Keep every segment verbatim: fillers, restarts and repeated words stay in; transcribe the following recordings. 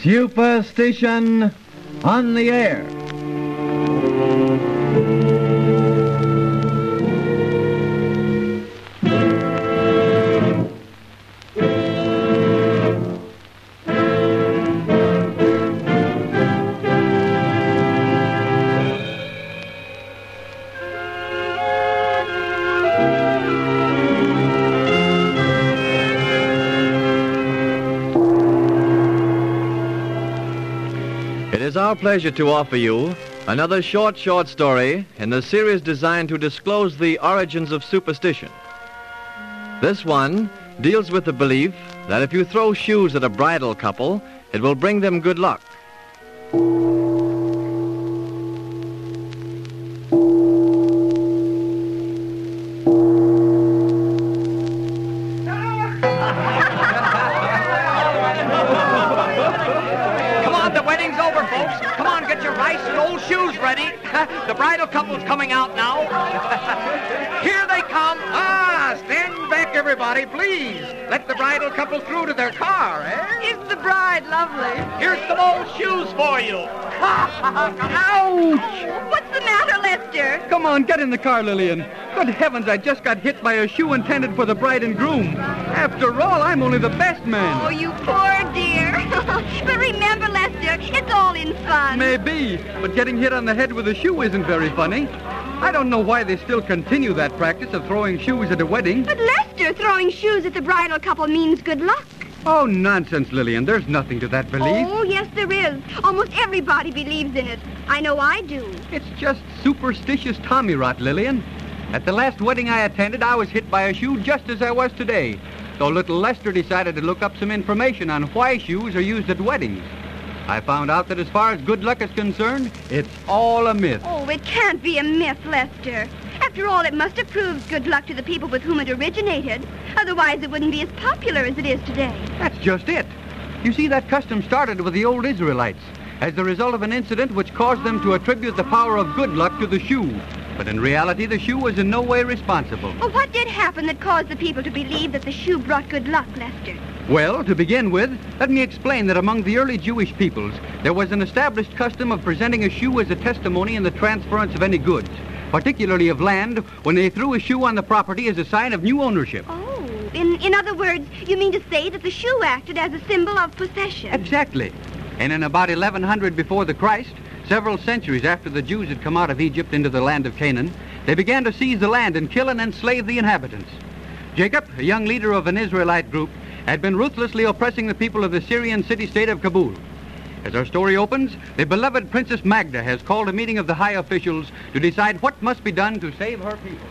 Superstition on the air. It is our pleasure to offer you another short, short story in the series designed to disclose the origins of superstition. This one deals with the belief that if you throw shoes at a bridal couple, it will bring them good luck. The bridal couple's coming out now. Here they come. Ah, stand back, everybody, please. Let the bridal couple through to their car, eh? Isn't the bride lovely? Here's some old shoes for you. Ouch! What's the matter, Lester? Come on, get in the car, Lillian. Good heavens, I just got hit by a shoe intended for the bride and groom. After all, I'm only the best man. Oh, you poor dear. But remember, Lester, it's all in fun. Maybe, but getting hit on the head with a shoe isn't very funny. I don't know why they still continue that practice of throwing shoes at a wedding. But Lester, throwing shoes at the bridal couple means good luck. Oh, nonsense, Lillian. There's nothing to that belief. Oh, yes, there is. Almost everybody believes in it. I know I do. It's just superstitious tommy rot, Lillian. At the last wedding I attended, I was hit by a shoe just as I was today. So little Lester decided to look up some information on why shoes are used at weddings. I found out that as far as good luck is concerned, it's all a myth. Oh, it can't be a myth, Lester. After all, it must have proved good luck to the people with whom it originated. Otherwise, it wouldn't be as popular as it is today. That's just it. You see, that custom started with the old Israelites as the result of an incident which caused them to attribute the power of good luck to the shoe. But in reality, the shoe was in no way responsible. Well, what did happen that caused the people to believe that the shoe brought good luck, Lester? Well, to begin with, let me explain that among the early Jewish peoples, there was an established custom of presenting a shoe as a testimony in the transference of any goods, particularly of land, when they threw a shoe on the property as a sign of new ownership. Oh, in, in other words, you mean to say that the shoe acted as a symbol of possession? Exactly. And in about eleven hundred before the Christ, several centuries after the Jews had come out of Egypt into the land of Canaan, they began to seize the land and kill and enslave the inhabitants. Jacob, a young leader of an Israelite group, had been ruthlessly oppressing the people of the Syrian city-state of Kabul. As our story opens, the beloved Princess Magda has called a meeting of the high officials to decide what must be done to save her people.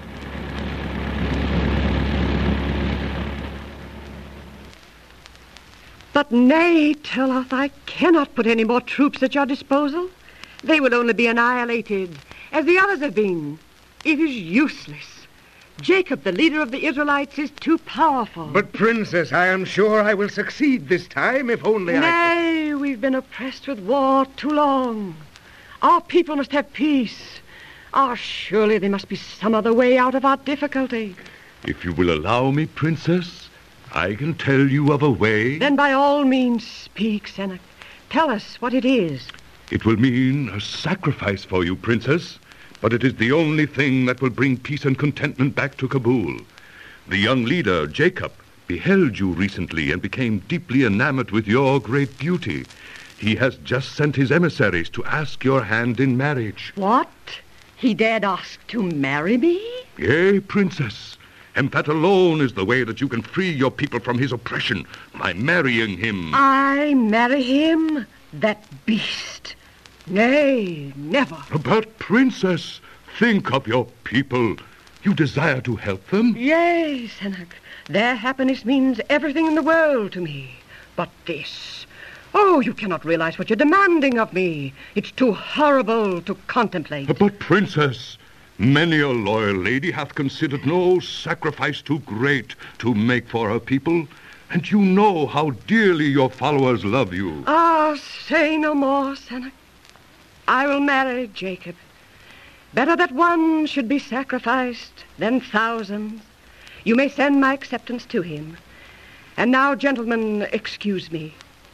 But nay, Teloth, I cannot put any more troops at your disposal. They will only be annihilated, as the others have been. It is useless. Jacob, the leader of the Israelites, is too powerful. But, Princess, I am sure I will succeed this time, if only I... Nay, we've been oppressed with war too long. Our people must have peace. Ah, surely there must be some other way out of our difficulty. If you will allow me, Princess, I can tell you of a way. Then by all means speak, Seneca. Tell us what it is. It will mean a sacrifice for you, Princess, but it is the only thing that will bring peace and contentment back to Kabul. The young leader, Jacob, beheld you recently and became deeply enamored with your great beauty. He has just sent his emissaries to ask your hand in marriage. What? He dared ask to marry me? Yea, Princess. And that alone is the way that you can free your people from his oppression, by marrying him. I marry him? That beast? Nay, never. But, Princess, think of your people. You desire to help them? Yes, Seneca. Their happiness means everything in the world to me. But this... Oh, you cannot realize what you're demanding of me. It's too horrible to contemplate. But, Princess, many a loyal lady hath considered no sacrifice too great to make for her people. And you know how dearly your followers love you. Ah, say no more, Seneca. I will marry Jacob. Better that one should be sacrificed than thousands. You may send my acceptance to him. And now, gentlemen, excuse me.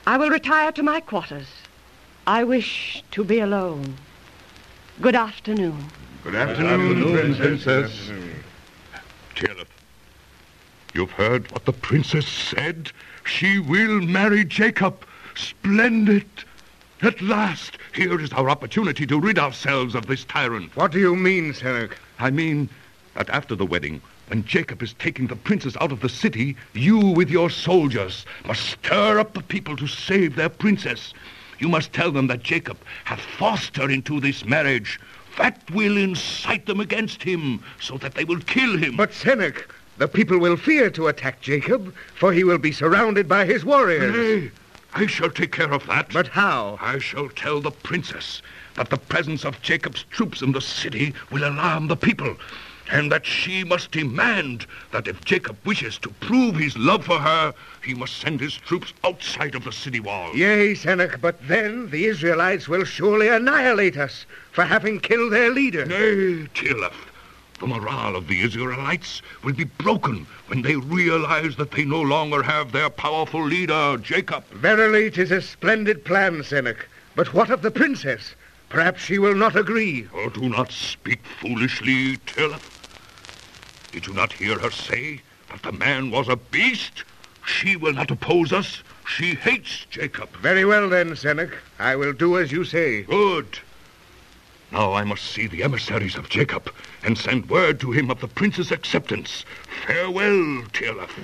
I will retire to my quarters. I wish to be alone. Good afternoon. Good afternoon, Good afternoon Princess. Tilleth, you've heard what the princess said? She will marry Jacob. Splendid. At last, here is our opportunity to rid ourselves of this tyrant. What do you mean, Senec? I mean that after the wedding, when Jacob is taking the princess out of the city, you with your soldiers must stir up the people to save their princess. You must tell them that Jacob hath forced her into this marriage. That will incite them against him, so that they will kill him. But, Senec, the people will fear to attack Jacob, for he will be surrounded by his warriors. Nay, I shall take care of that. But how? I shall tell the princess that the presence of Jacob's troops in the city will alarm the people, and that she must demand that if Jacob wishes to prove his love for her, he must send his troops outside of the city wall. Yea, Senec, but then the Israelites will surely annihilate us for having killed their leader. Nay, Tilleth, the morale of the Israelites will be broken when they realize that they no longer have their powerful leader, Jacob. Verily, 'tis a splendid plan, Senec. But what of the princess? Perhaps she will not agree. Oh, do not speak foolishly, Tilleth. Did you not hear her say that the man was a beast? She will not oppose us. She hates Jacob. Very well, then, Senec. I will do as you say. Good. Now I must see the emissaries of Jacob and send word to him of the prince's acceptance. Farewell, Tilleth.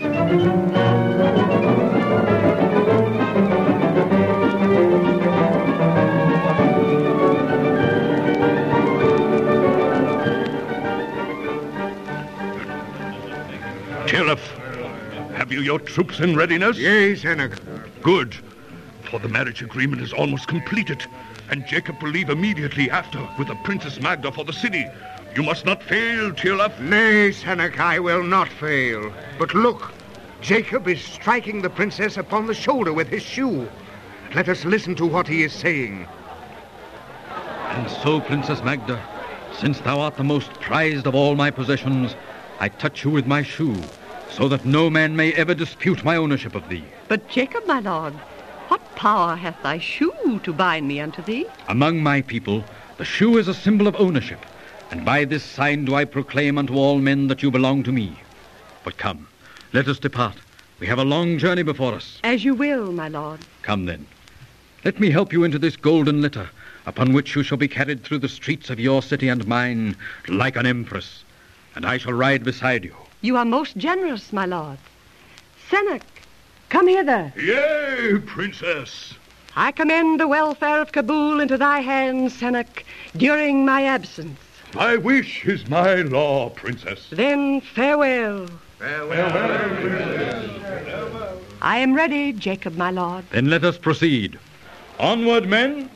Tilleth, have you your troops in readiness? Yea, Senec. Good, for the marriage agreement is almost completed, and Jacob will leave immediately after with the Princess Magda for the city. You must not fail, Tilleth. Nay, Senec, I will not fail. But look, Jacob is striking the princess upon the shoulder with his shoe. Let us listen to what he is saying. And so, Princess Magda, since thou art the most prized of all my possessions, I touch you with my shoe, so that no man may ever dispute my ownership of thee. But, Jacob, my lord, what power hath thy shoe to bind me unto thee? Among my people, the shoe is a symbol of ownership, and by this sign do I proclaim unto all men that you belong to me. But come, let us depart. We have a long journey before us. As you will, my lord. Come, then. Let me help you into this golden litter, upon which you shall be carried through the streets of your city and mine, like an empress, and I shall ride beside you. You are most generous, my lord. Senec, come hither. Yea, princess. I commend the welfare of Kabul into thy hands, Senec, during my absence. My wish is my law, princess. Then farewell. Farewell, princess. I am ready, Jacob, my lord. Then let us proceed. Onward, men.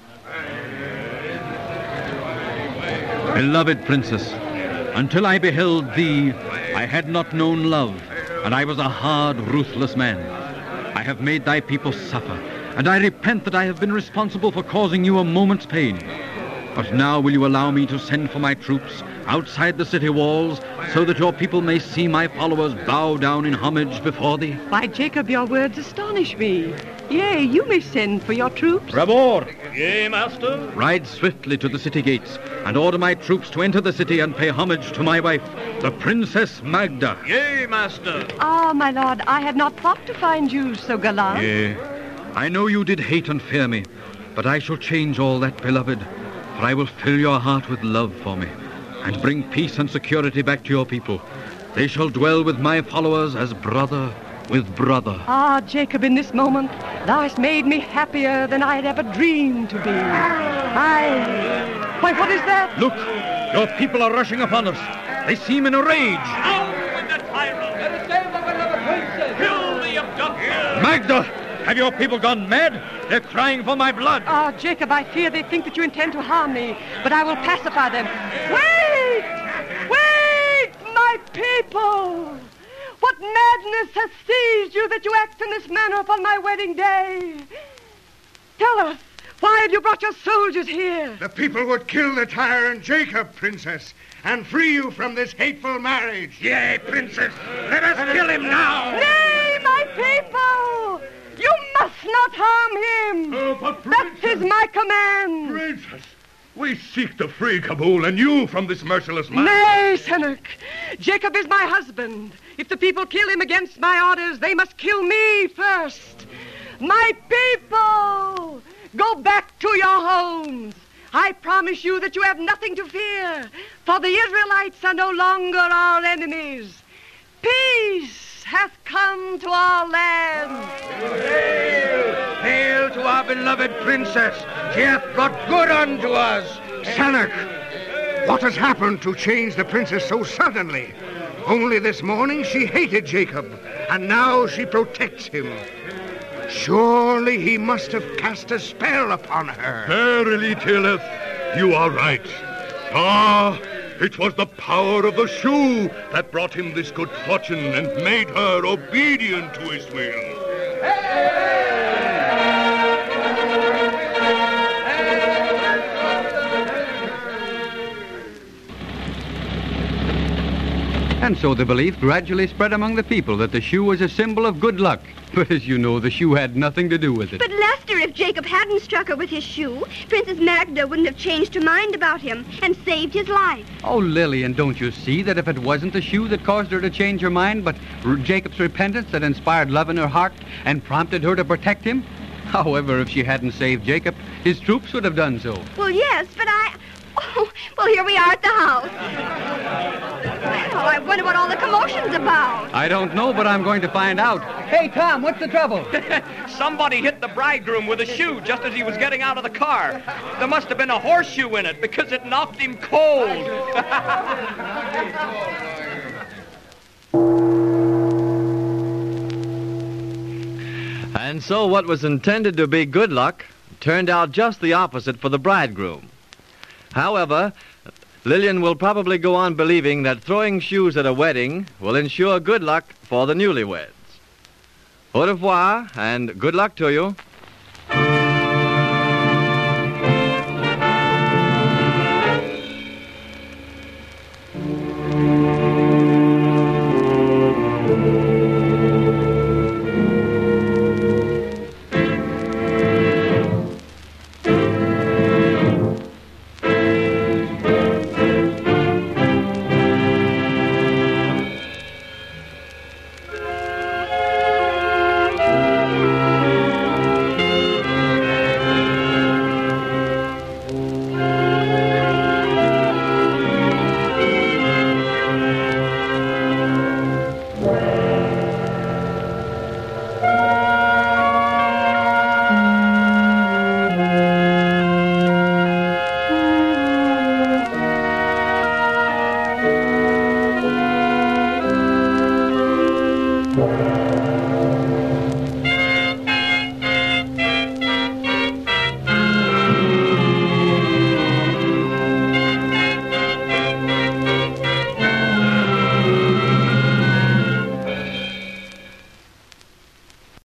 Beloved princess, until I beheld thee, I had not known love, and I was a hard, ruthless man. I have made thy people suffer, and I repent that I have been responsible for causing you a moment's pain. But now will you allow me to send for my troops outside the city walls, so that your people may see my followers bow down in homage before thee? Why, Jacob, your words astonish me. Yea, you may send for your troops. Bravor! Yea, master. Ride swiftly to the city gates, and order my troops to enter the city and pay homage to my wife, the Princess Magda. Yea, master. Ah, my lord, I had not thought to find you so gallant. Yea, I know you did hate and fear me, but I shall change all that, beloved, for I will fill your heart with love for me, and bring peace and security back to your people. They shall dwell with my followers as brother with brother. Ah, Jacob, in this moment, thou hast made me happier than I had ever dreamed to be. I... Why, what is that? Look, your people are rushing upon us. They seem in a rage. Out with the tyrant! Let us save the beloved princess! Kill the abductor! Magda, have your people gone mad? They're crying for my blood. Ah, Jacob, I fear they think that you intend to harm me, but I will pacify them. Wait! Wait, my people! What madness has seized you that you act in this manner upon my wedding day? Tell us, why have you brought your soldiers here? The people would kill the tyrant Jacob, princess, and free you from this hateful marriage. Yea, princess, let us kill him now. Nay, my people! You must not harm him. Oh, but That Princess... is my command. Princess, we seek to free Kabul and you from this merciless man. Nay, Sennac. Jacob is my husband. If the people kill him against my orders, they must kill me first. My people, go back to your homes. I promise you that you have nothing to fear, for the Israelites are no longer our enemies. Peace hath come to our land. Hail! Hail to our beloved princess. She hath brought good unto us. Sennac, what has happened to change the princess so suddenly? Only this morning she hated Jacob, and now she protects him. Surely he must have cast a spell upon her. Verily, Tilith, you are right. Ah, it was the power of the shoe that brought him this good fortune and made her obedient to his will. And so the belief gradually spread among the people that the shoe was a symbol of good luck. But as you know, the shoe had nothing to do with it. But Lester, if Jacob hadn't struck her with his shoe, Princess Magda wouldn't have changed her mind about him and saved his life. Oh, Lillian, don't you see that if it wasn't the shoe that caused her to change her mind, but R- Jacob's repentance that inspired love in her heart and prompted her to protect him? However, if she hadn't saved Jacob, his troops would have done so. Well, yes, but I... Oh, well, here we are at the house. Well, I wonder what all the commotion's about. I don't know, but I'm going to find out. Hey, Tom, what's the trouble? Somebody hit the bridegroom with a shoe just as he was getting out of the car. There must have been a horseshoe in it because it knocked him cold. And so what was intended to be good luck turned out just the opposite for the bridegroom. However, Lillian will probably go on believing that throwing shoes at a wedding will ensure good luck for the newlyweds. Au revoir, and good luck to you.